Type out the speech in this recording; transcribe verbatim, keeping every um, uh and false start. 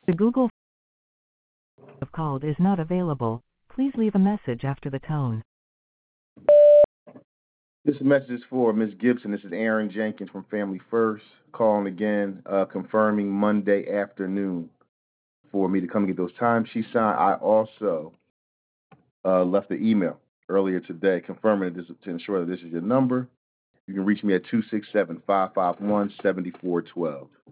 The Google have called is not available. Please leave a message after the tone. This message is for Miss Gibson. This is Aaron Jenkins from Family First calling again, uh, confirming Monday afternoon for me to come and get those times she signed. I also uh, left the email earlier today confirming this to ensure that this is your number. You can reach me at two six seven, five five one, seven four one two.